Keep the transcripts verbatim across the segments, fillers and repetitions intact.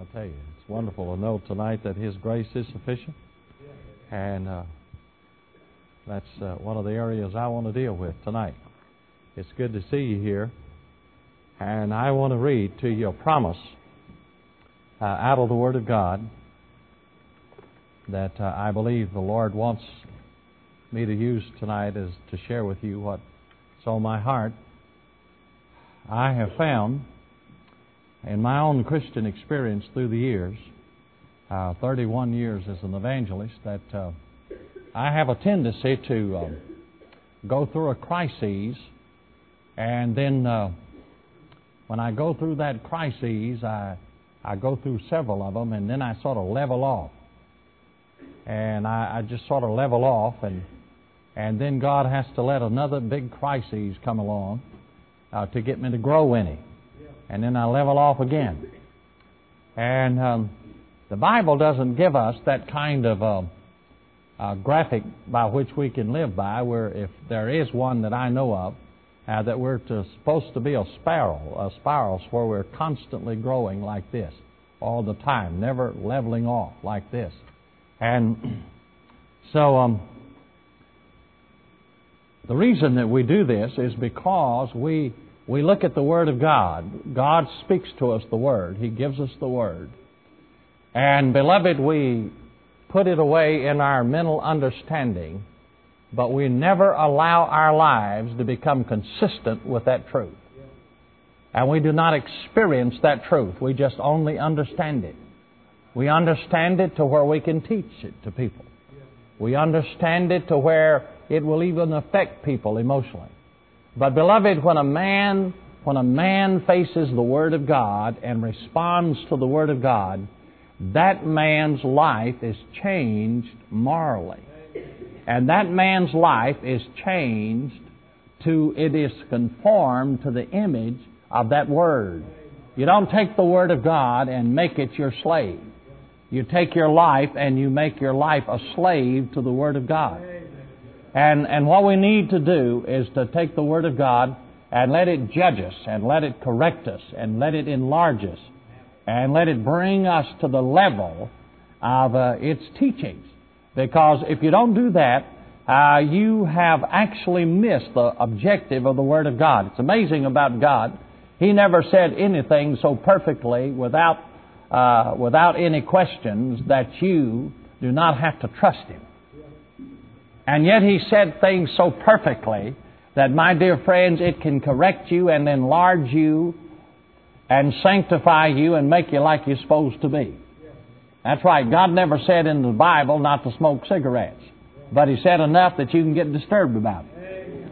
I'll tell you, it's wonderful to know tonight that His grace is sufficient. And uh, that's uh, one of the areas I want to deal with tonight. It's good to see you here. And I want to read to you a promise uh, out of the Word of God that uh, I believe the Lord wants me to use tonight as to share with you what's on my heart. I have found in my own Christian experience through the years, uh, thirty-one years as an evangelist, that uh, I have a tendency to uh, go through a crisis, and then uh, when I go through that crisis, I, I go through several of them, and then I sort of level off. And I, I just sort of level off, and and then God has to let another big crisis come along uh, to get me to grow in it. And then I level off again. And um, the Bible doesn't give us that kind of uh, uh, graphic by which we can live by, where if there is one that I know of, uh, that we're to, supposed to be a spiral, a spiral where we're constantly growing like this all the time, never leveling off like this. And so um, the reason that we do this is because we we look at the Word of God. God speaks to us the Word. He gives us the Word. And, beloved, we put it away in our mental understanding, but we never allow our lives to become consistent with that truth. And we do not experience that truth. We just only understand it. We understand it to where we can teach it to people. We understand it to where it will even affect people emotionally. But, beloved, when a man when a man faces the Word of God and responds to the Word of God, that man's life is changed morally. And that man's life is changed to, it is conformed to the image of that Word. You don't take the Word of God and make it your slave. You take your life and you make your life a slave to the Word of God. And and what we need to do is to take the Word of God and let it judge us and let it correct us and let it enlarge us and let it bring us to the level of uh, its teachings. Because if you don't do that, uh, you have actually missed the objective of the Word of God. It's amazing about God. He never said anything so perfectly without uh, without any questions that you do not have to trust Him. And yet He said things so perfectly that, my dear friends, it can correct you and enlarge you and sanctify you and make you like you're supposed to be. That's right. God never said in the Bible not to smoke cigarettes. But He said enough that you can get disturbed about it.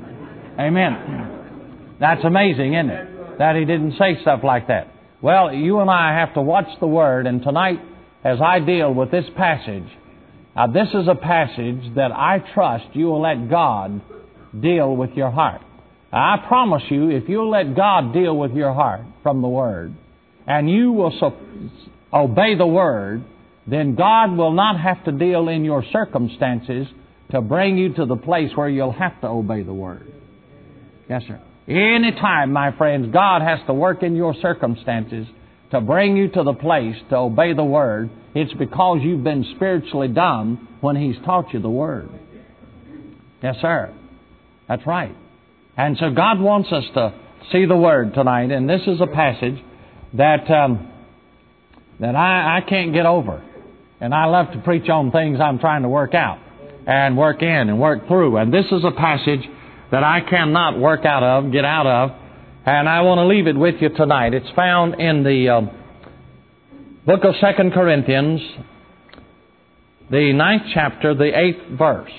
Amen. That's amazing, isn't it? That He didn't say stuff like that. Well, you and I have to watch the Word, and tonight, as I deal with this passage, Now, this is a passage that I trust you will let God deal with your heart. I promise you, if you'll let God deal with your heart from the Word, and you will so obey the Word, then God will not have to deal in your circumstances to bring you to the place where you'll have to obey the Word. Yes, sir. Any time, my friends, God has to work in your circumstances to bring you to the place to obey the Word, it's because you've been spiritually dumb when He's taught you the Word. Yes, sir. That's right. And so God wants us to see the Word tonight, and this is a passage that um, that I, I can't get over. And I love to preach on things I'm trying to work out and work in and work through. And this is a passage that I cannot work out of, get out of, and I want to leave it with you tonight. It's found in the uh, book of Second Corinthians, the ninth chapter, the eighth verse.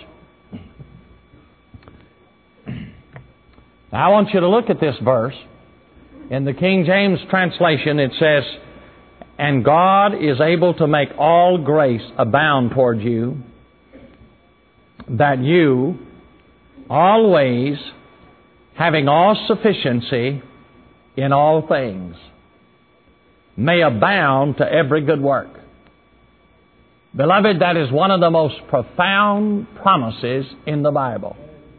Now, I want you to look at this verse. In the King James translation, it says, "And God is able to make all grace abound toward you, that you, always having all sufficiency in all things, may abound to every good work." Beloved, that is one of the most profound promises in the Bible.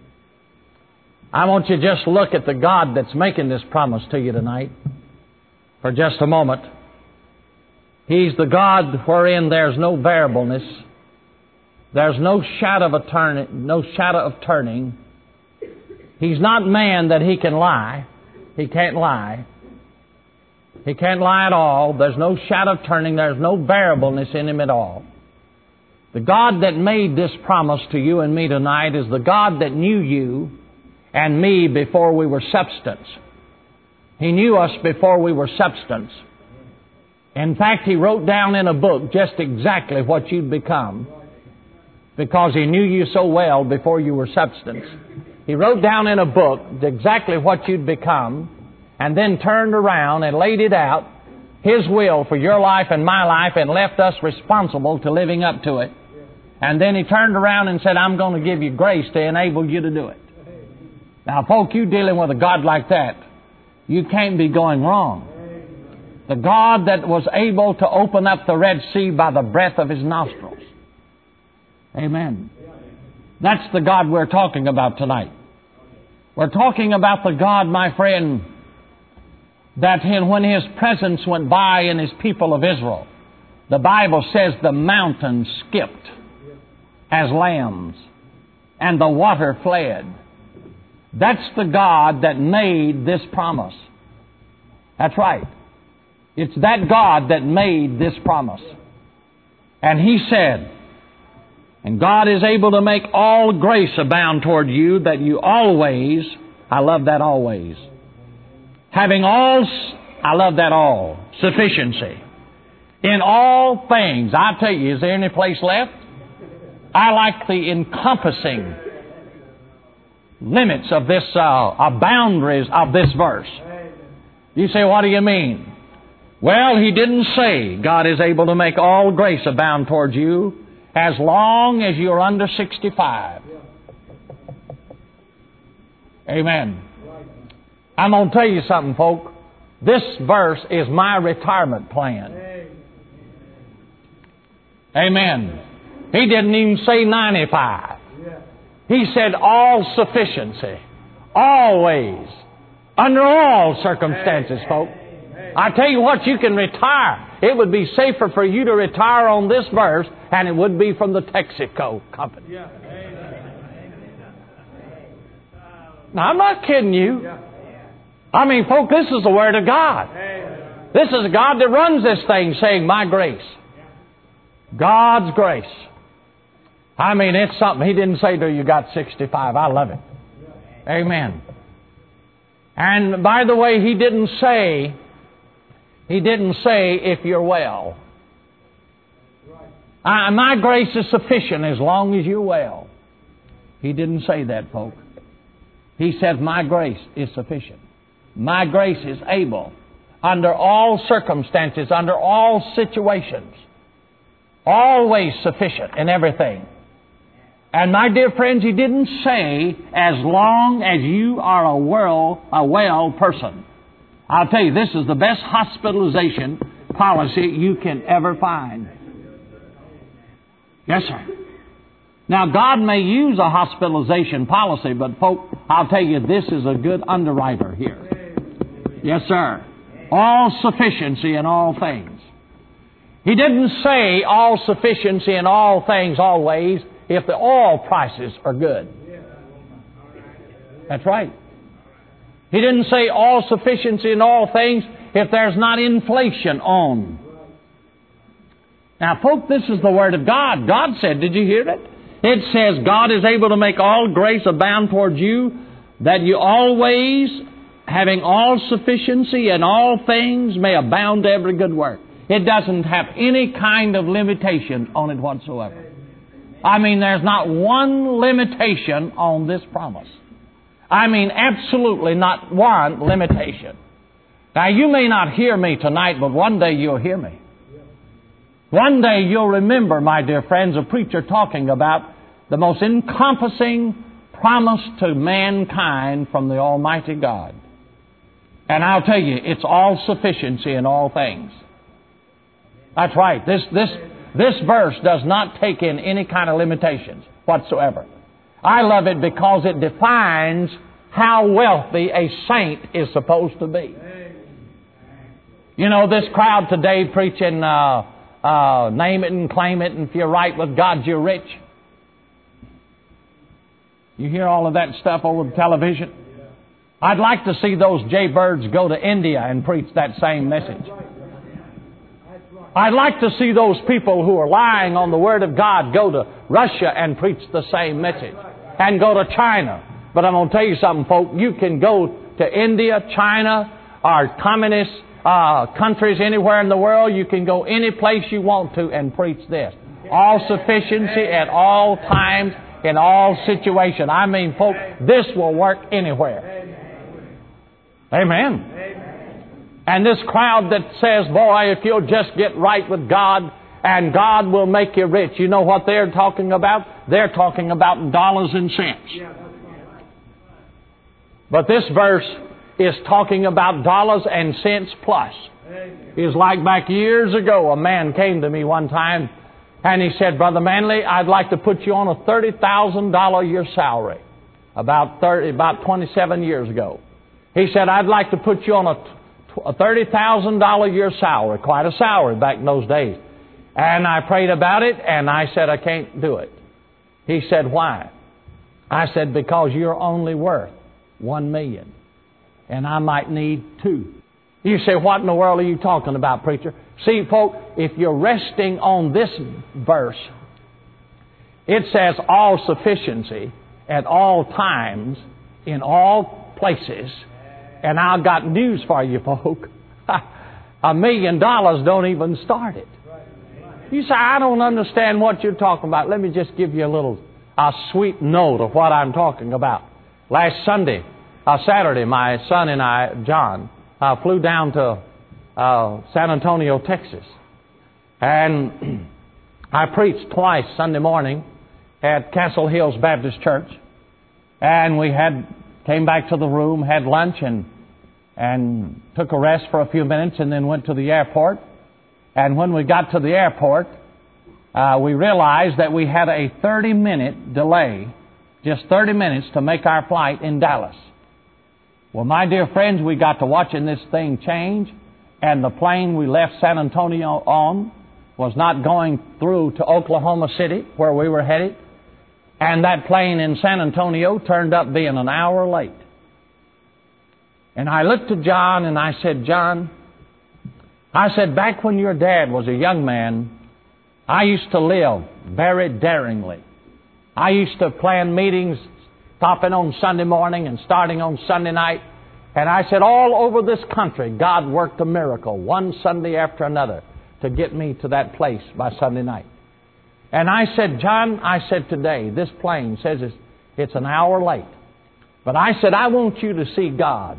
I want you to just look at the God that's making this promise to you tonight for just a moment. He's the God wherein there's no variableness. There's no shadow of a turn, no shadow of turning. He's not man that He can lie. He can't lie. He can't lie at all. There's no shadow of turning. There's no variableness in Him at all. The God that made this promise to you and me tonight is the God that knew you and me before we were substance. He knew us before we were substance. In fact, He wrote down in a book just exactly what you'd become, because He knew you so well before you were substance. He wrote down in a book exactly what you'd become, and then turned around and laid it out, His will for your life and my life, and left us responsible to living up to it. And then He turned around and said, I'm going to give you grace to enable you to do it. Now, folk, you dealing with a God like that, you can't be going wrong. The God that was able to open up the Red Sea by the breath of His nostrils. Amen. That's the God we're talking about tonight. We're talking about the God, my friend, that when His presence went by in His people of Israel, the Bible says the mountains skipped as lambs and the water fled. That's the God that made this promise. That's right. It's that God that made this promise. And He said, and God is able to make all grace abound toward you, that you always, I love that always, having all, I love that all, sufficiency, in all things. I tell you, is there any place left? I like the encompassing limits of this, uh, uh, boundaries of this verse. You say, what do you mean? Well, He didn't say God is able to make all grace abound toward you as long as you're under sixty-five. Amen. I'm going to tell you something, folk. This verse is my retirement plan. Amen. He didn't even say ninety-five. He said all sufficiency. Always. Under all circumstances, folk. I tell you what, you can retire. It would be safer for you to retire on this verse than it would be from the Texaco company. Now, I'm not kidding you. I mean, folk, this is the Word of God. This is a God that runs this thing saying, my grace. God's grace. I mean, it's something. He didn't say till you got sixty-five. I love it. Amen. And by the way, He didn't say, He didn't say if you're well. Uh, my grace is sufficient as long as you're well. He didn't say that, folk. He said, my grace is sufficient. My grace is able, under all circumstances, under all situations, always sufficient in everything. And my dear friends, He didn't say, as long as you are a well, a well person. I'll tell you, this is the best hospitalization policy you can ever find. Yes, sir. Now, God may use a hospitalization policy, but folk, I'll tell you, this is a good underwriter here. Yes, sir. All sufficiency in all things. He didn't say all sufficiency in all things always if the oil prices are good. That's right. He didn't say all sufficiency in all things if there's not inflation on. Now, folk, this is the Word of God. God said, did you hear it? It says, God is able to make all grace abound towards you, that you always, having all sufficiency in all things, may abound to every good work. It doesn't have any kind of limitation on it whatsoever. I mean, there's not one limitation on this promise. I mean, absolutely not one limitation. Now, you may not hear me tonight, but one day you'll hear me. One day you'll remember, my dear friends, a preacher talking about the most encompassing promise to mankind from the Almighty God. And I'll tell you, it's all sufficiency in all things. That's right. This, this, this verse does not take in any kind of limitations whatsoever. I love it because it defines how wealthy a saint is supposed to be. You know, this crowd today preaching, uh, uh, name it and claim it, and if you're right with God, you're rich. You hear all of that stuff over the television? I'd like to see those jaybirds go to India and preach that same message. I'd like to see those people who are lying on the Word of God go to Russia and preach the same message. And go to China. But I'm going to tell you something, folks. You can go to India, China, or communist uh, countries anywhere in the world. You can go any place you want to and preach this. All sufficiency at all times, in all situations. I mean, folks, this will work anywhere. Amen. And this crowd that says, boy, if you'll just get right with God and God will make you rich. You know what they're talking about? They're talking about dollars and cents. But this verse is talking about dollars and cents plus. It's like back years ago, a man came to me one time and he said, Brother Manley, I'd like to put you on a thirty thousand dollars a year salary. About thirty, about twenty-seven years ago. He said, I'd like to put you on a, a thirty thousand dollars a year salary. Quite a salary back in those days. And I prayed about it, and I said, I can't do it. He said, why? I said, because you're only worth one million dollars, and I might need two. You say, what in the world are you talking about, preacher? See, folks, if you're resting on this verse, it says all sufficiency at all times, in all places. And I've got news for you, folk. A million dollars don't even start it. You say, I don't understand what you're talking about. Let me just give you a little a sweet note of what I'm talking about. Last Sunday, uh, Saturday, my son and I, John, uh, flew down to uh, San Antonio, Texas. And I preached twice Sunday morning at Castle Hills Baptist Church. And we had came back to the room, had lunch, and and took a rest for a few minutes, and then went to the airport. And when we got to the airport, uh, we realized that we had a thirty-minute delay, just thirty minutes to make our flight in Dallas. Well, my dear friends, we got to watching this thing change, and the plane we left San Antonio on was not going through to Oklahoma City, where we were headed. And that plane in San Antonio turned up being an hour late. And I looked at John and I said, John, I said, back when your dad was a young man, I used to live very daringly. I used to plan meetings, stopping on Sunday morning and starting on Sunday night. And I said, all over this country, God worked a miracle, one Sunday after another, to get me to that place by Sunday night. And I said, John, I said, today, this plane says it's, it's an hour late. But I said, I want you to see God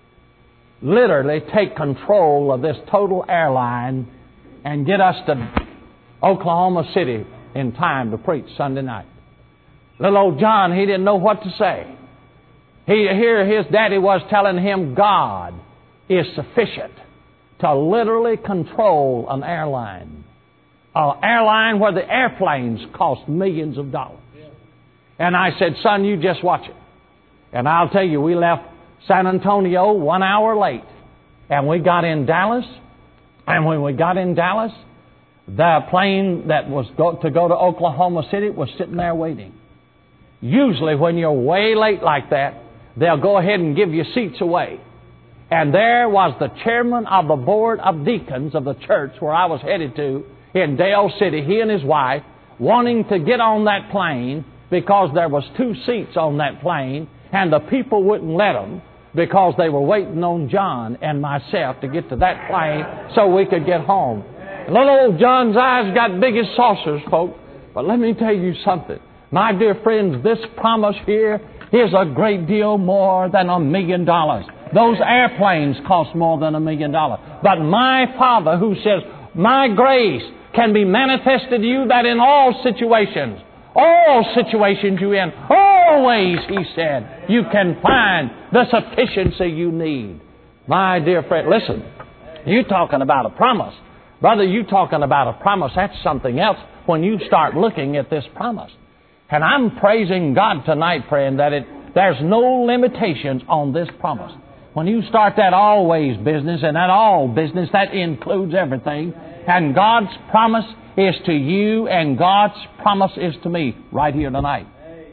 literally take control of this total airline and get us to Oklahoma City in time to preach Sunday night. Little old John, he didn't know what to say. He, here his daddy was telling him God is sufficient to literally control an airline. An airline where the airplanes cost millions of dollars. And I said, son, you just watch it. And I'll tell you, we left San Antonio one hour late. And we got in Dallas. And when we got in Dallas, the plane that was go- to go to Oklahoma City was sitting there waiting. Usually when you're way late like that, they'll go ahead and give you seats away. And there was the chairman of the board of deacons of the church where I was headed to in Dale City, he and his wife, wanting to get on that plane because there was two seats on that plane, and the people wouldn't let them because they were waiting on John and myself to get to that plane so we could get home. And little old John's eyes got big as saucers, folks. But let me tell you something. My dear friends, this promise here is a great deal more than a million dollars. Those airplanes cost more than a million dollars. But my Father who says, my grace can be manifested to you that in all situations, all situations you in, always, he said, you can find the sufficiency you need. My dear friend, listen, you talking about a promise. Brother, you talking about a promise. That's something else when you start looking at this promise. And I'm praising God tonight, friend, that it there's no limitations on this promise. When you start that always business, and that all business, that includes everything. And God's promise is to you, and God's promise is to me right here tonight.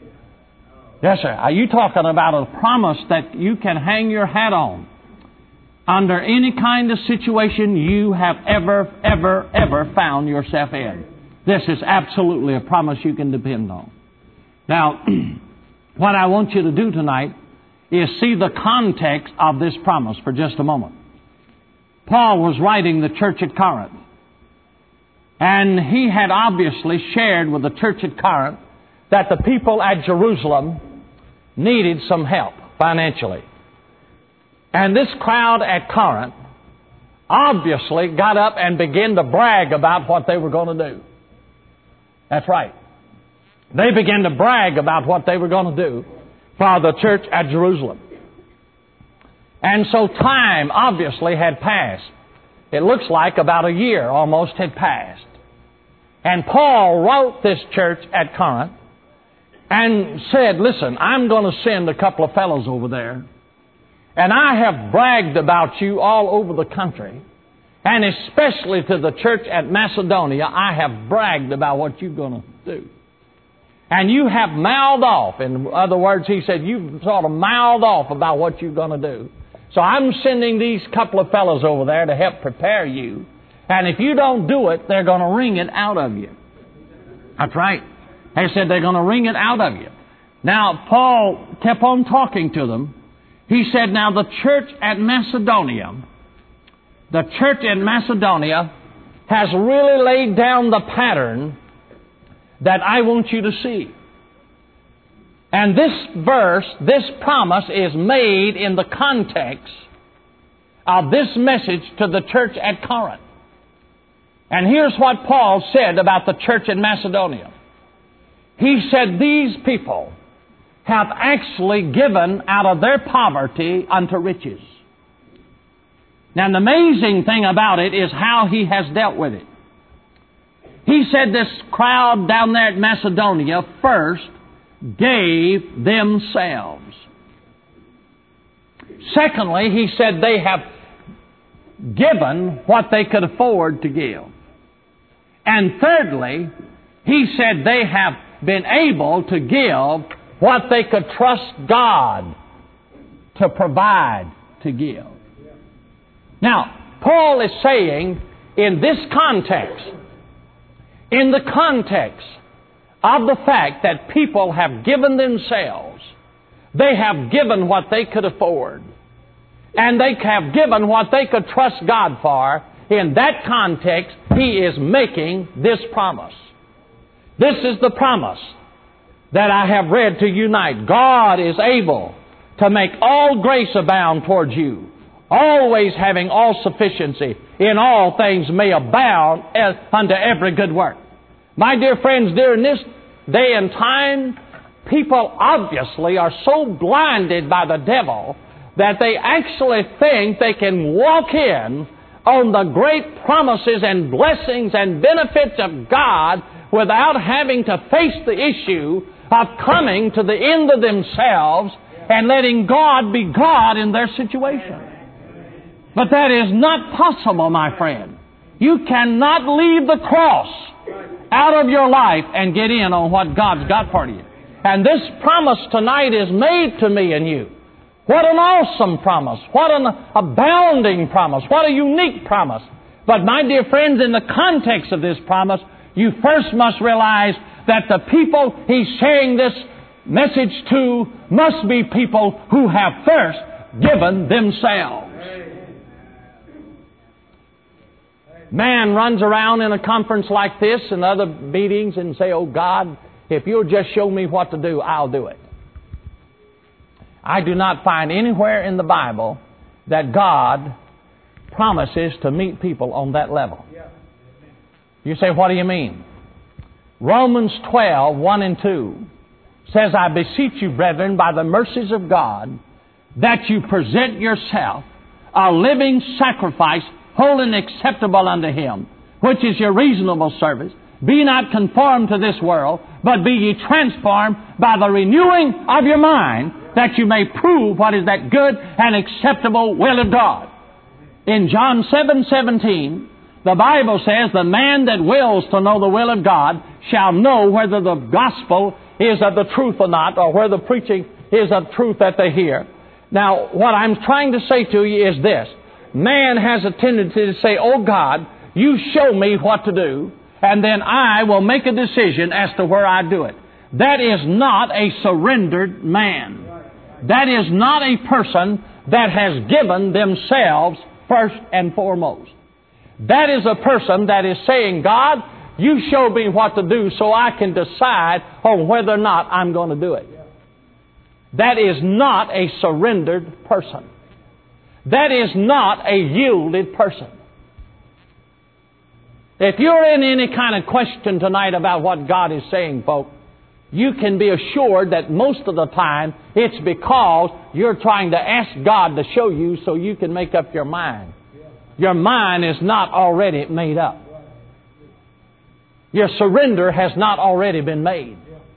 Yes, sir. Are you talking about a promise that you can hang your hat on under any kind of situation you have ever, ever, ever found yourself in? This is absolutely a promise you can depend on. Now, what I want you to do tonight is see the context of this promise for just a moment. Paul was writing the church at Corinth, and he had obviously shared with the church at Corinth that the people at Jerusalem needed some help financially. And this crowd at Corinth obviously got up and began to brag about what they were going to do. That's right. They began to brag about what they were going to do for the church at Jerusalem. And so time obviously had passed. It looks like about a year almost had passed. And Paul wrote this church at Corinth and said, listen, I'm going to send a couple of fellows over there. And I have bragged about you all over the country. And especially to the church at Macedonia, I have bragged about what you're going to do. And you have mouthed off. In other words, he said, you've sort of mouthed off about what you're going to do. So I'm sending these couple of fellows over there to help prepare you. And if you don't do it, they're going to wring it out of you. That's right. They said they're going to wring it out of you. Now, Paul kept on talking to them. He said, now the church at Macedonia, the church in Macedonia has really laid down the pattern that I want you to see. And this verse, this promise is made in the context of this message to the church at Corinth. And here's what Paul said about the church in Macedonia. He said, these people have actually given out of their poverty unto riches. Now, the amazing thing about it is how he has dealt with it. He said this crowd down there at Macedonia first gave themselves. Secondly, he said they have given what they could afford to give. And thirdly, he said they have been able to give what they could trust God to provide to give. Now, Paul is saying in this context, in the context of the fact that people have given themselves, they have given what they could afford, and they have given what they could trust God for, in that context, he is making this promise. This is the promise that I have read to you tonight. God is able to make all grace abound towards you, always having all sufficiency in all things may abound unto every good work. My dear friends, during this day and time, people obviously are so blinded by the devil that they actually think they can walk in on the great promises and blessings and benefits of God without having to face the issue of coming to the end of themselves and letting God be God in their situation. But that is not possible, my friend. You cannot leave the cross out of your life and get in on what God's got for you. And this promise tonight is made to me and you. What an awesome promise. What an abounding promise. What a unique promise. But my dear friends, in the context of this promise, you first must realize that the people he's sharing this message to must be people who have first given themselves. Man runs around in a conference like this and other meetings and say, oh God, if you'll just show me what to do, I'll do it. I do not find anywhere in the Bible that God promises to meet people on that level. You say, what do you mean? Romans twelve, one and two says, I beseech you, brethren, by the mercies of God, that you present yourself a living sacrifice, holy and acceptable unto Him, which is your reasonable service. Be not conformed to this world, but be ye transformed by the renewing of your mind, that you may prove what is that good and acceptable will of God. In John seven seventeen, the Bible says, the man that wills to know the will of God shall know whether the gospel is of the truth or not, or whether the preaching is of truth that they hear. Now, what I'm trying to say to you is this. Man has a tendency to say, oh God, you show me what to do, and then I will make a decision as to where I do it. That is not a surrendered man. That is not a person that has given themselves first and foremost. That is a person that is saying, God, you show me what to do so I can decide on whether or not I'm going to do it. That is not a surrendered person. That is not a yielded person. If you're in any kind of question tonight about what God is saying, folks, you can be assured that most of the time it's because you're trying to ask God to show you so you can make up your mind. Your mind is not already made up. Your surrender has not already been made.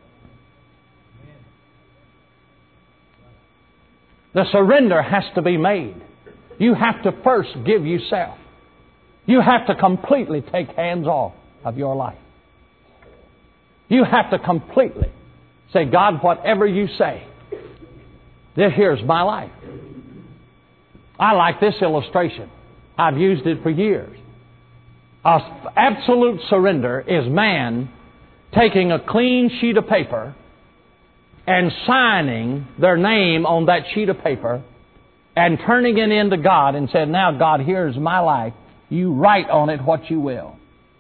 The surrender has to be made. You have to first give yourself. You have to completely take hands off of your life. You have to completely say, God, whatever you say, this here's my life. I like this illustration. I've used it for years. A absolute surrender is man taking a clean sheet of paper and signing their name on that sheet of paper and turning it into God and said, now God, here's my life. You write on it what you will.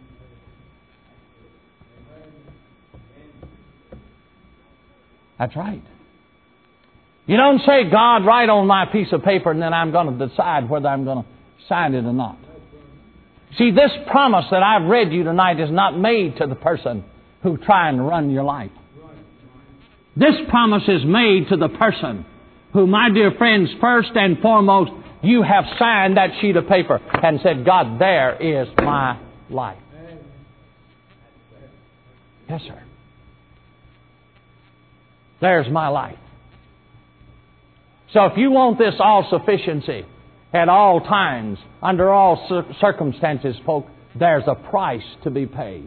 That's right. You don't say, God, write on my piece of paper and then I'm going to decide whether I'm going to sign it or not. See, this promise that I've read you tonight is not made to the person who trying to run your life. This promise is made to the person who, my dear friends, first and foremost, you have signed that sheet of paper and said, God, there is my life. Yes, sir. There's my life. So if you want this all-sufficiency at all times, under all circumstances, folks, there's a price to be paid.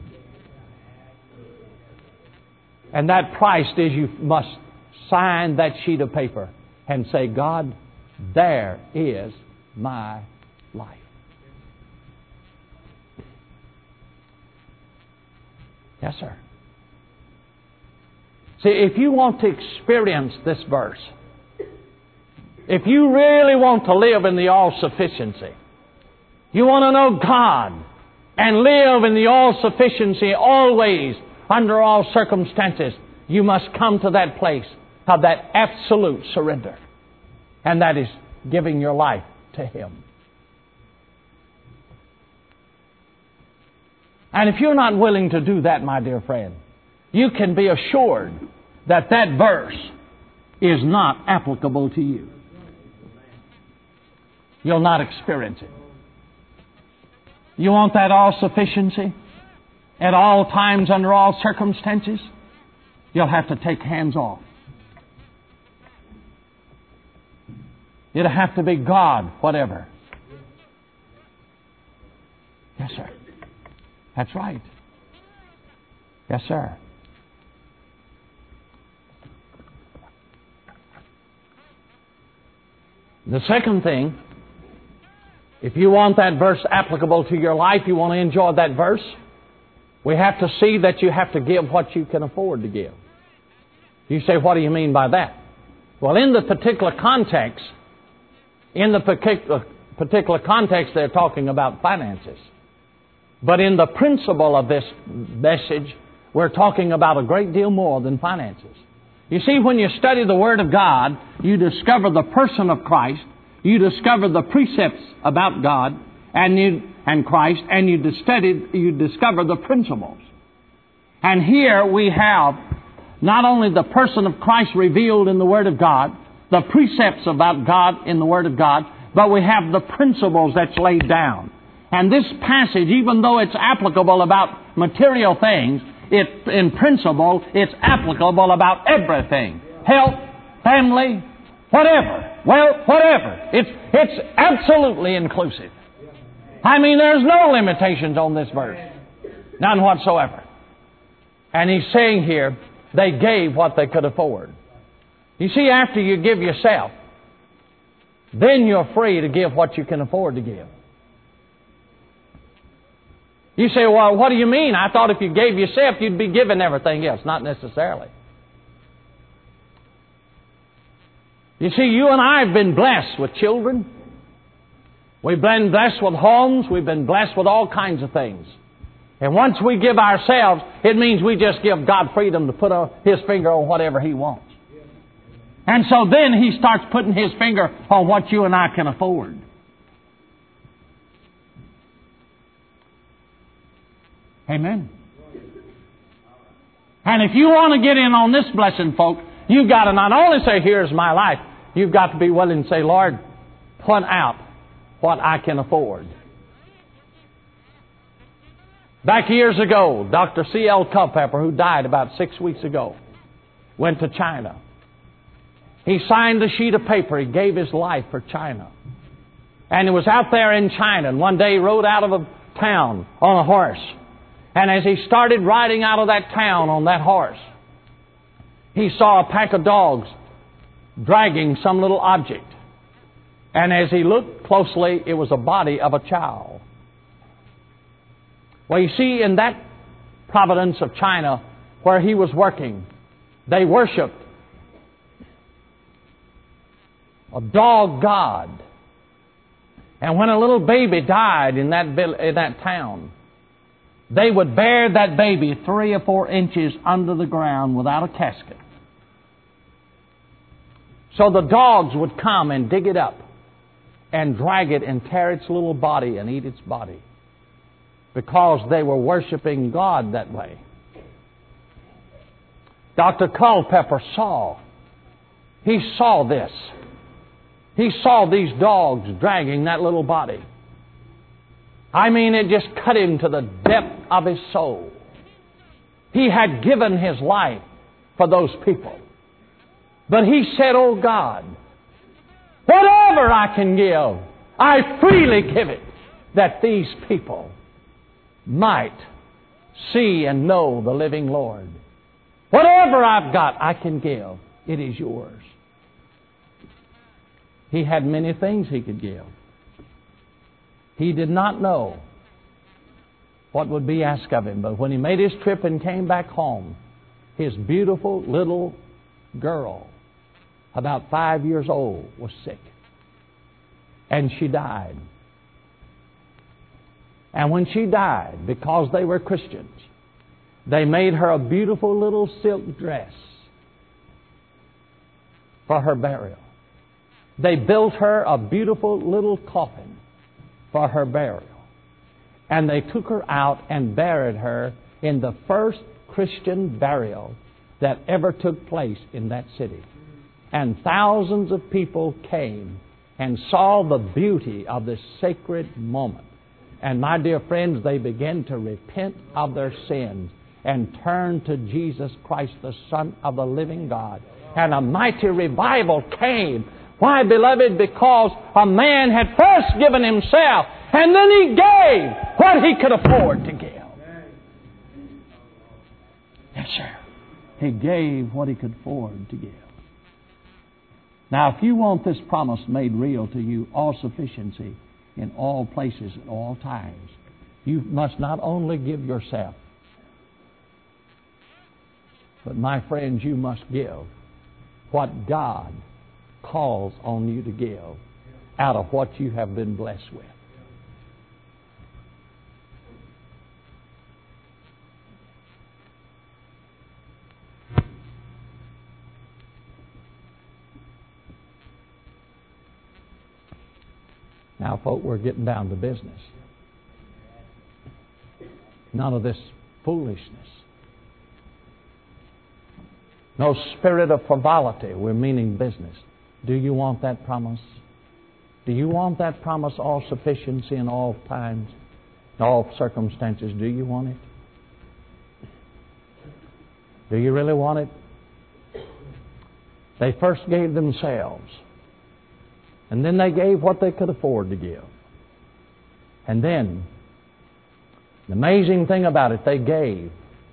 And that price is you must sign that sheet of paper and say, God, there is my life. Yes, sir. See, if you want to experience this verse, if you really want to live in the all-sufficiency, you want to know God and live in the all-sufficiency always, under all circumstances, you must come to that place of that absolute surrender. And that is giving your life to Him. And if you're not willing to do that, my dear friend, you can be assured that that verse is not applicable to you. You'll not experience it. You want that all-sufficiency at all times, under all circumstances? You'll have to take hands off. It'll have to be God, whatever. Yes, sir. That's right. Yes, sir. The second thing, if you want that verse applicable to your life, you want to enjoy that verse, we have to see that you have to give what you can afford to give. You say, what do you mean by that? Well, in the particular context, in the particular, particular context, they're talking about finances. But in the principle of this message, we're talking about a great deal more than finances. You see, when you study the Word of God, you discover the person of Christ, you discover the precepts about God and you, and Christ, and you study, you discover the principles. And here we have not only the person of Christ revealed in the Word of God, the precepts about God in the Word of God, but we have the principles that's laid down. And this passage, even though it's applicable about material things, it, in principle, it's applicable about everything. Health, family, whatever, well, whatever. It's, it's absolutely inclusive. I mean, there's no limitations on this verse. None whatsoever. And he's saying here, they gave what they could afford. You see, after you give yourself, then you're free to give what you can afford to give. You say, well, what do you mean? I thought if you gave yourself, you'd be given everything else. Not necessarily. You see, you and I have been blessed with children. We've been blessed with homes. We've been blessed with all kinds of things. And once we give ourselves, it means we just give God freedom to put a, His finger on whatever He wants. And so then He starts putting His finger on what you and I can afford. Amen. And if you want to get in on this blessing, folk, you've got to not only say, here's my life, you've got to be willing to say, Lord, point out what I can afford. Back years ago, Doctor C L Culpepper, who died about six weeks ago, went to China. He signed a sheet of paper. He gave his life for China. And he was out there in China, and one day he rode out of a town on a horse. And as he started riding out of that town on that horse, he saw a pack of dogs dragging some little object. And as he looked closely, it was a body of a child. Well, you see, in that province of China where he was working, they worshipped a dog god. And when a little baby died in that in that town, they would bury that baby three or four inches under the ground without a casket. So the dogs would come and dig it up and drag it and tear its little body and eat its body, because they were worshiping God that way. Doctor Culpepper saw, he saw this. He saw these dogs dragging that little body. I mean, it just cut him to the depth of his soul. He had given his life for those people. But he said, oh God, whatever I can give, I freely give it, that these people might see and know the living Lord. Whatever I've got, I can give. It is yours. He had many things he could give. He did not know what would be asked of him. But when he made his trip and came back home, his beautiful little girl, about five years old, was sick. And she died. And when she died, because they were Christians, they made her a beautiful little silk dress for her burial. They built her a beautiful little coffin for her burial. And they took her out and buried her in the first Christian burial that ever took place in that city. And thousands of people came and saw the beauty of this sacred moment. And my dear friends, they began to repent of their sins and turn to Jesus Christ, the Son of the living God. And a mighty revival came. Why, beloved? Because a man had first given himself, and then he gave what he could afford to give. Yes, sir. He gave what he could afford to give. Now, if you want this promise made real to you, all sufficiency in all places at all times, you must not only give yourself, but, my friends, you must give what God calls on you to give out of what you have been blessed with. Now, folk, we're getting down to business. None of this foolishness. No spirit of frivolity. We're meaning business. Do you want that promise? Do you want that promise, all sufficiency in all times, all circumstances? Do you want it? Do you really want it? They first gave themselves. And then they gave what they could afford to give. And then, the amazing thing about it, they gave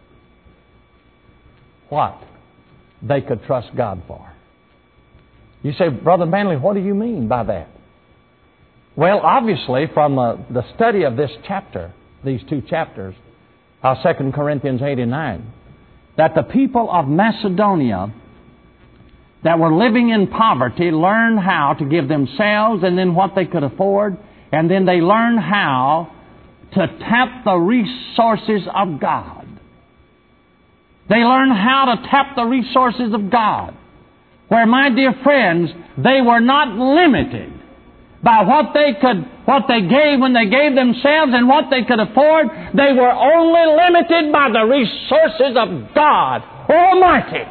what they could trust God for. You say, Brother Manley, what do you mean by that? Well, obviously, from uh, the study of this chapter, these two chapters, uh, Second Corinthians eight and nine, that the people of Macedonia that were living in poverty learned how to give themselves and then what they could afford, and then they learned how to tap the resources of God. They learned how to tap the resources of God. Where, my dear friends, they were not limited by what they could, what they gave when they gave themselves and what they could afford. They were only limited by the resources of God Almighty.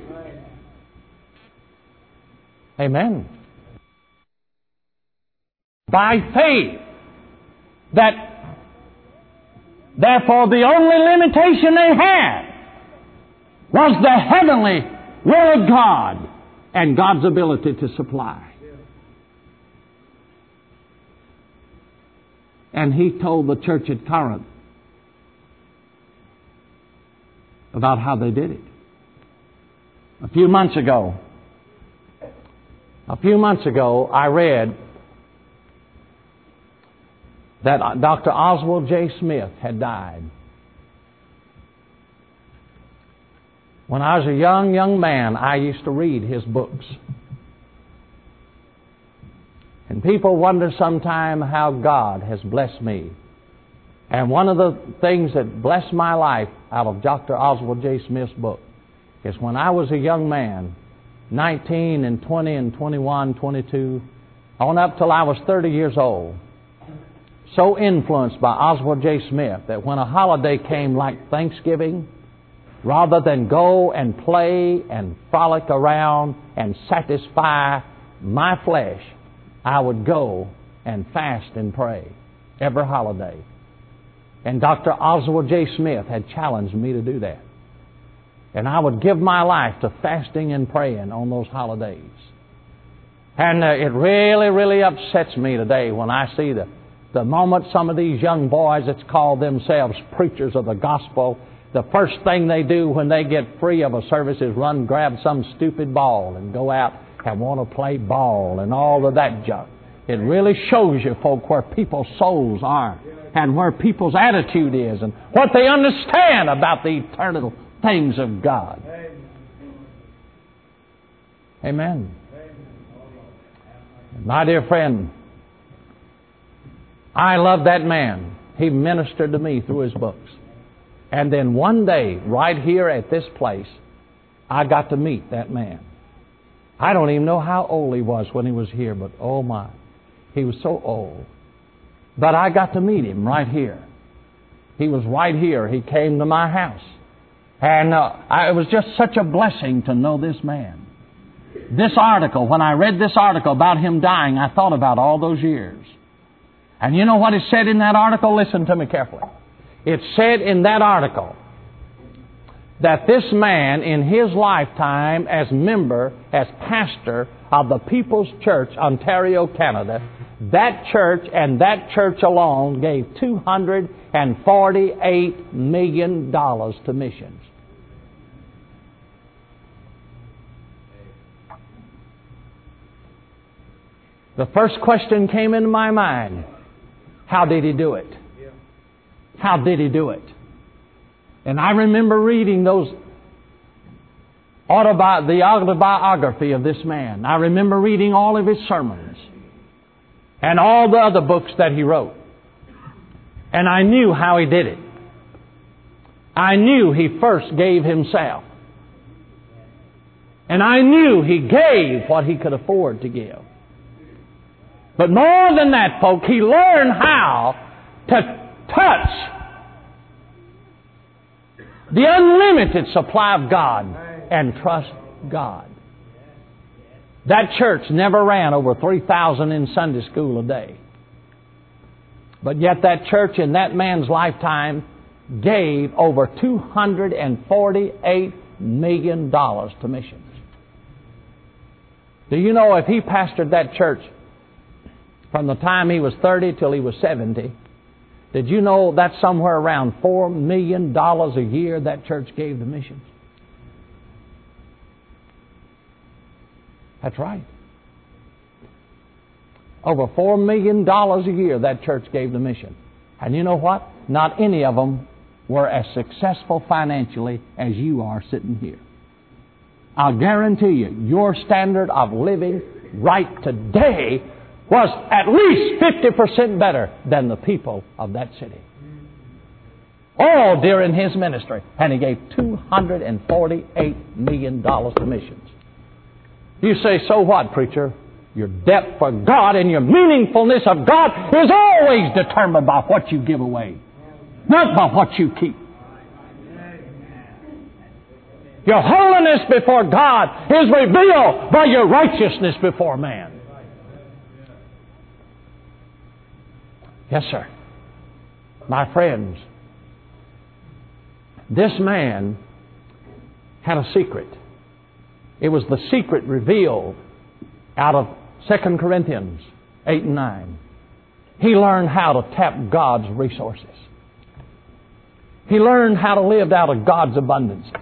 Amen. By faith, that therefore the only limitation they had was the heavenly will of God and God's ability to supply. And he told the church at Corinth about how they did it. A few months ago, a few months ago, I read that Doctor Oswald J. Smith had died. When I was a young, young man, I used to read his books. And people wonder sometime how God has blessed me. And one of the things that blessed my life out of Doctor Oswald J. Smith's book is when I was a young man, nineteen and twenty and twenty-one, twenty-two, on up till I was thirty years old, so influenced by Oswald J. Smith that when a holiday came like Thanksgiving, rather than go and play and frolic around and satisfy my flesh, I would go and fast and pray every holiday. And Doctor Oswald J. Smith had challenged me to do that. And I would give my life to fasting and praying on those holidays. And uh, it really, really upsets me today when I see the, the moment some of these young boys that's called themselves preachers of the gospel, the first thing they do when they get free of a service is run, grab some stupid ball and go out and want to play ball and all of that junk. It really shows you, folk, where people's souls are and where people's attitude is and what they understand about the eternal things of God. Amen. My dear friend, I love that man. He ministered to me through his books. And then one day, right here at this place, I got to meet that man. I don't even know how old he was when he was here, but oh my, he was so old. But I got to meet him right here. He was right here. He came to my house. And uh, I, it was just such a blessing to know this man. This article, when I read this article about him dying, I thought about all those years. And you know what is said in that article? Listen to me carefully. It said in that article that this man, in his lifetime as member, as pastor of the People's Church, Ontario, Canada, that church and that church alone gave two hundred forty-eight million dollars to missions. The first question came into my mind, how did he do it? How did he do it? And I remember reading those autobi- the autobiography of this man. I remember reading all of his sermons and all the other books that he wrote. And I knew how he did it. I knew he first gave himself. And I knew he gave what he could afford to give. But more than that, folk, he learned how to touch the unlimited supply of God and trust God. That church never ran over three thousand in Sunday school a day. But yet that church in that man's lifetime gave over two hundred forty-eight million dollars to missions. Do you know if he pastored that church from the time he was thirty till he was seventy, did you know that's somewhere around four million dollars a year that church gave to missions? That's right. Over four million dollars a year that church gave to mission. And you know what? Not any of them were as successful financially as you are sitting here. I'll guarantee you, your standard of living right today was at least fifty percent better than the people of that city. All during his ministry. And he gave two hundred forty-eight million dollars to missions. You say, so what, preacher? Your depth for God and your meaningfulness of God is always determined by what you give away, not by what you keep. Your holiness before God is revealed by your righteousness before man. Yes, sir. My friends, this man had a secret. It was the secret revealed out of Second Corinthians eight and nine. He learned how to tap God's resources. He learned how to live out of God's abundances.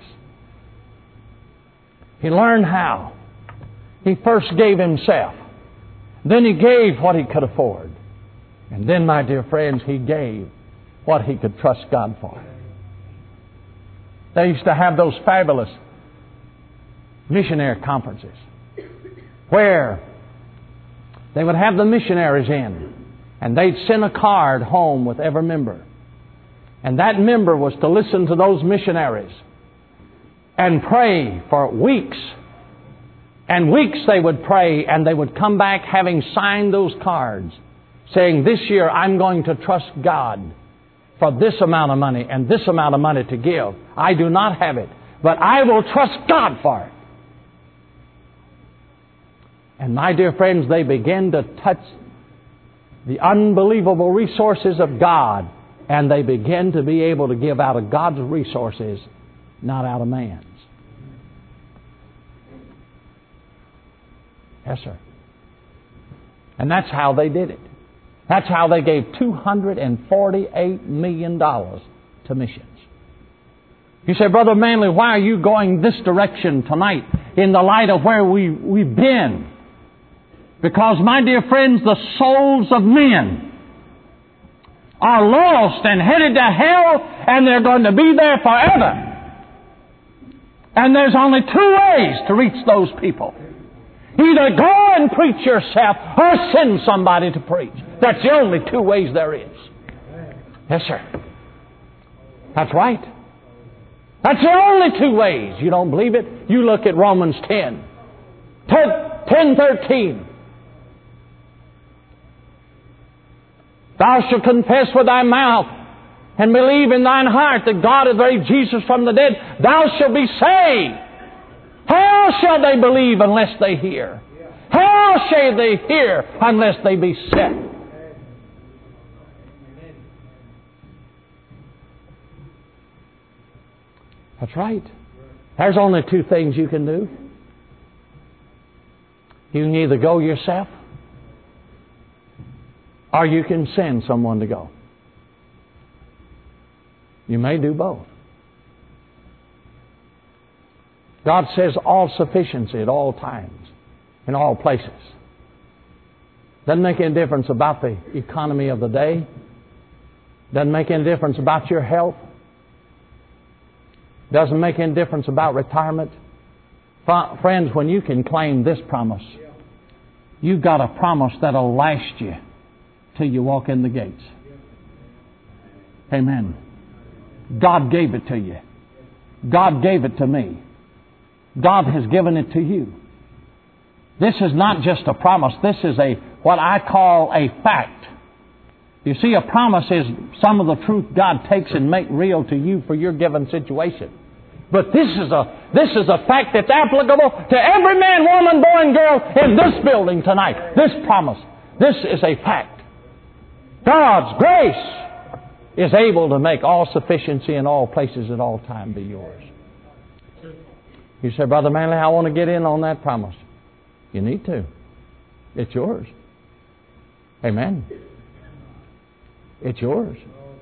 He learned how. He first gave himself. Then he gave what he could afford. And then, my dear friends, he gave what he could trust God for. They used to have those fabulous missionary conferences where they would have the missionaries in, and they'd send a card home with every member. And that member was to listen to those missionaries and pray for weeks. And weeks they would pray, and they would come back having signed those cards, saying, this year I'm going to trust God for this amount of money and this amount of money to give. I do not have it, but I will trust God for it. And my dear friends, they begin to touch the unbelievable resources of God, and they begin to be able to give out of God's resources, not out of man's. Yes, sir. And that's how they did it. That's how they gave two hundred forty-eight million dollars to missions. You say, Brother Manley, why are you going this direction tonight in the light of where we, we've been? Because, my dear friends, the souls of men are lost and headed to hell, and they're going to be there forever. And there's only two ways to reach those people. Either go and preach yourself or send somebody to preach. That's the only two ways there is. Yes, sir. That's right. That's the only two ways. You don't believe it? You look at Romans ten. ten thirteen. Thou shalt confess with thy mouth and believe in thine heart that God hath raised Jesus from the dead. Thou shalt be saved. How shall they believe unless they hear? How shall they hear unless they be sent? That's right. There's only two things you can do. You can either go yourself, or you can send someone to go. You may do both. God says all sufficiency at all times, in all places. Doesn't make any difference about the economy of the day. Doesn't make any difference about your health. Doesn't make any difference about retirement. Friends, when you can claim this promise, you've got a promise that'll last you till you walk in the gates. Amen. God gave it to you. God gave it to me. God has given it to you. This is not just a promise. This is a what I call a fact. You see, a promise is some of the truth God takes and make real to you for your given situation. But this is a this is a fact that's applicable to every man, woman, boy, and girl in this building tonight. This promise. This is a fact. God's grace is able to make all sufficiency in all places at all time be yours. You say, Brother Manley, I want to get in on that promise. You need to. It's yours. Amen. It's yours.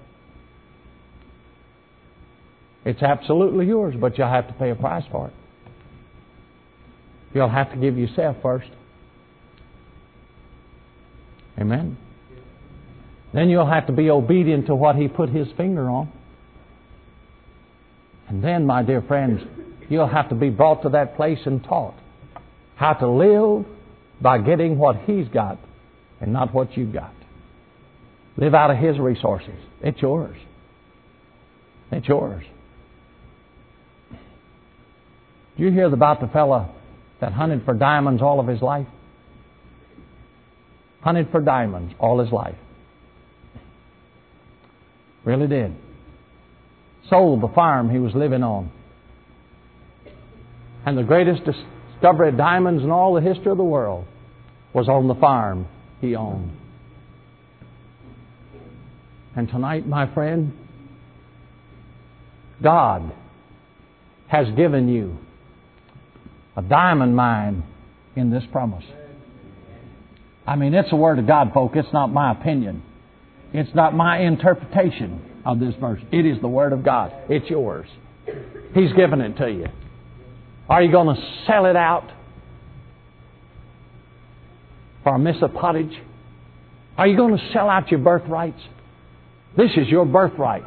It's absolutely yours, but you'll have to pay a price for it. You'll have to give yourself first. Amen. Then you'll have to be obedient to what He put His finger on. And then, my dear friends, you'll have to be brought to that place and taught how to live by getting what He's got and not what you've got. Live out of His resources. It's yours. It's yours. Did you hear about the fella that hunted for diamonds all of his life? Hunted for diamonds all his life. Really did. Sold the farm he was living on. And the greatest discovery of diamonds in all the history of the world was on the farm he owned. And tonight, my friend, God has given you a diamond mine in this promise. I mean, it's the Word of God, folk. It's not my opinion. It's not my interpretation of this verse. It is the Word of God. It's yours. He's given it to you. Are you going to sell it out for a mess of pottage? Are you going to sell out your birthrights? This is your birthright.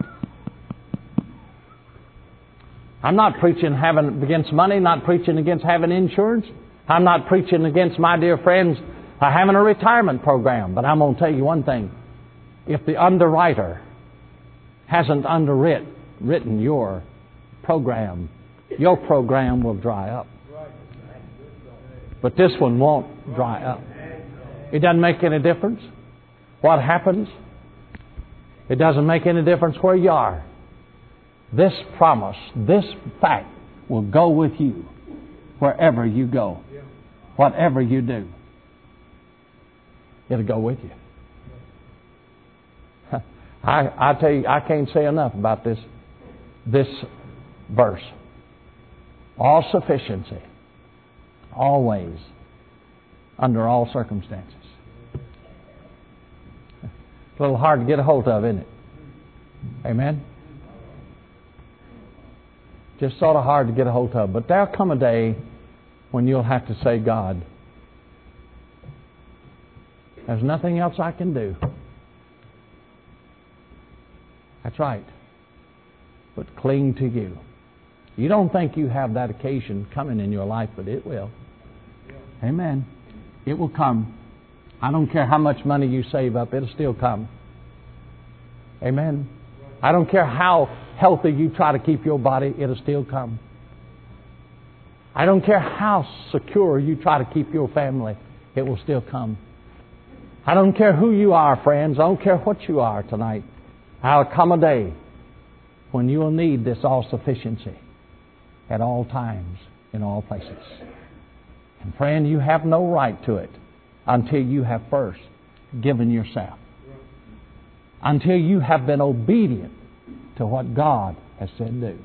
I'm not preaching having against money, not preaching against having insurance. I'm not preaching against, my dear friends, uh, having a retirement program. But I'm going to tell you one thing. If the underwriter hasn't underwritten written your program, your program will dry up. But this one won't dry up. It doesn't make any difference what happens. It doesn't make any difference where you are. This promise, this fact will go with you wherever you go. Whatever you do, it'll go with you. I, I tell you, I can't say enough about this, this verse. All sufficiency, always, under all circumstances. It's a little hard to get a hold of, isn't it? Amen? Just sort of hard to get a hold of. But there'll come a day when you'll have to say, God, there's nothing else I can do. That's right. But cling to you. You don't think you have that occasion coming in your life, but it will. Amen. It will come. I don't care how much money you save up, it'll still come. Amen. I don't care how healthy you try to keep your body, it'll still come. I don't care how secure you try to keep your family, it will still come. I don't care who you are, friends. I don't care what you are tonight. There'll come a day when you will need this all-sufficiency at all times, in all places. And friend, you have no right to it until you have first given yourself. Until you have been obedient to what God has said do.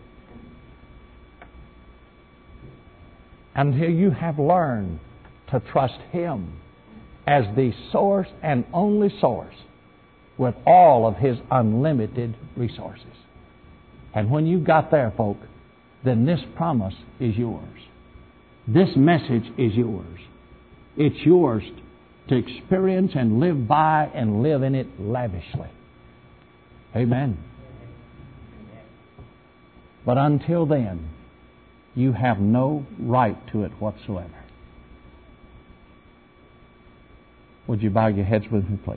Until you have learned to trust Him as the source and only source with all of His unlimited resources. And when you got there, folk, then this promise is yours. This message is yours. It's yours to experience and live by and live in it lavishly. Amen. But until then, you have no right to it whatsoever. Would you bow your heads with me, please?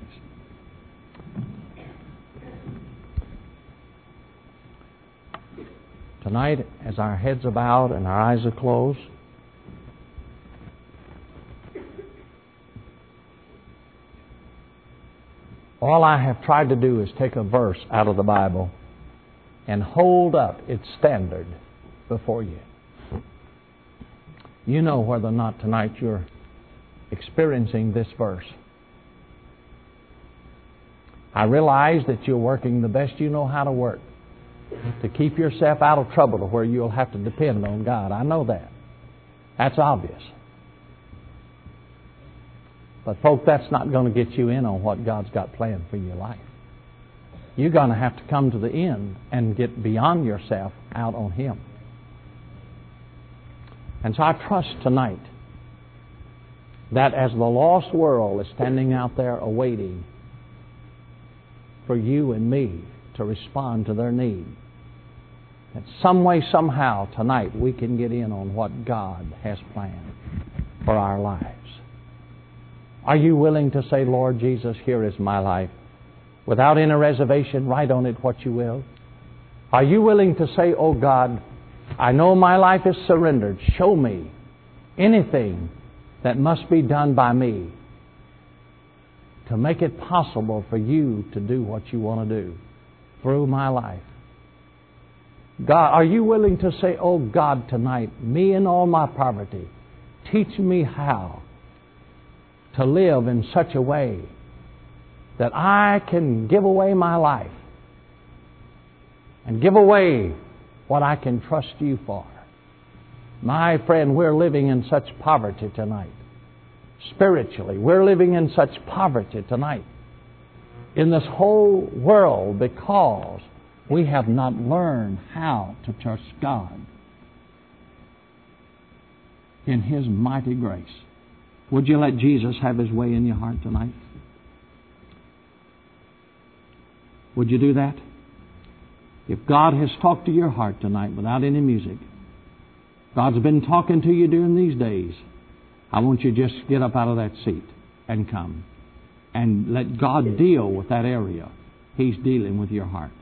Tonight, as our heads are bowed and our eyes are closed, all I have tried to do is take a verse out of the Bible and hold up its standard before you. You know whether or not tonight you're experiencing this verse. I realize that you're working the best you know how to work to keep yourself out of trouble to where you'll have to depend on God. I know that. That's obvious. But, folks, that's not going to get you in on what God's got planned for your life. You're going to have to come to the end and get beyond yourself out on Him. And so I trust tonight that as the lost world is standing out there awaiting for you and me to respond to their need, that some way, somehow, tonight we can get in on what God has planned for our lives. Are you willing to say, Lord Jesus, here is my life? Without any reservation, write on it what you will. Are you willing to say, oh God, I know my life is surrendered. Show me anything that must be done by me to make it possible for you to do what you want to do through my life. God, are you willing to say, oh God, tonight, me in all my poverty, teach me how to live in such a way that I can give away my life and give away what I can trust you for. My friend, we're living in such poverty tonight. Spiritually, we're living in such poverty tonight in this whole world because we have not learned how to trust God in His mighty grace. Would you let Jesus have His way in your heart tonight? Would you do that? If God has talked to your heart tonight without any music, God's been talking to you during these days, I want you to just get up out of that seat and come and let God deal with that area. He's dealing with your heart.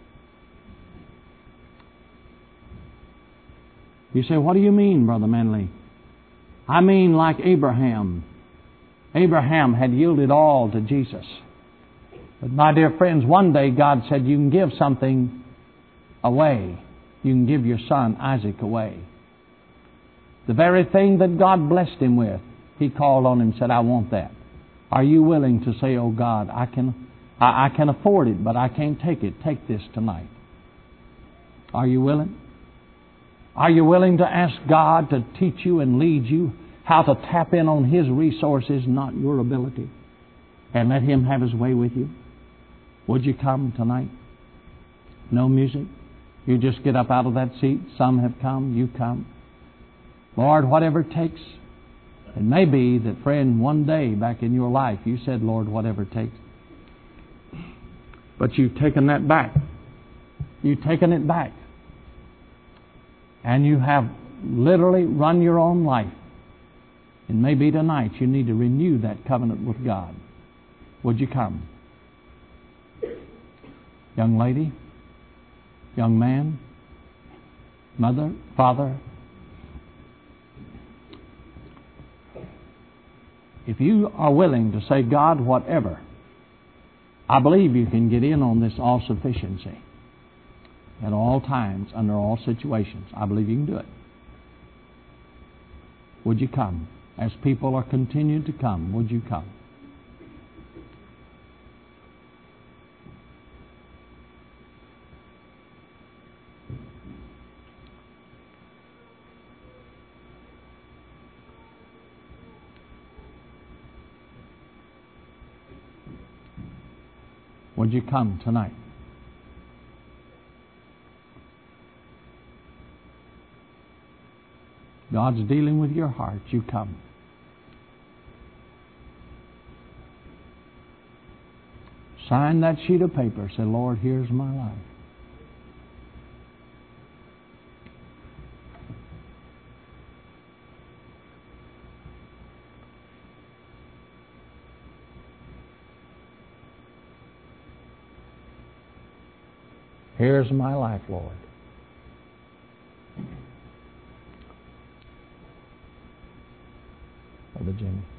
You say, what do you mean, Brother Manley? I mean like Abraham. Abraham had yielded all to Jesus. But my dear friends, one day God said, you can give something away. You can give your son Isaac away. The very thing that God blessed him with, He called on him and said, I want that. Are you willing to say, oh God, I can, I, I can afford it, but I can't take it. Take this tonight. Are you willing? Are you willing to ask God to teach you and lead you how to tap in on His resources, not your ability, and let Him have His way with you? Would you come tonight? No music. You just get up out of that seat. Some have come. You come. Lord, whatever it takes. It may be that, friend, one day back in your life you said, Lord, whatever it takes. But you've taken that back. You've taken it back. And you have literally run your own life. And maybe tonight you need to renew that covenant with God. Would you come? Young lady, young man, mother, father, if you are willing to say, God, whatever, I believe you can get in on this all-sufficiency at all times, under all situations. I believe you can do it. Would you come? As people are continuing to come, would you come? Would you come tonight? God's dealing with your heart. You come. Sign that sheet of paper. Say, Lord, here's my life. Here's my life, Lord. Brother Jimmy.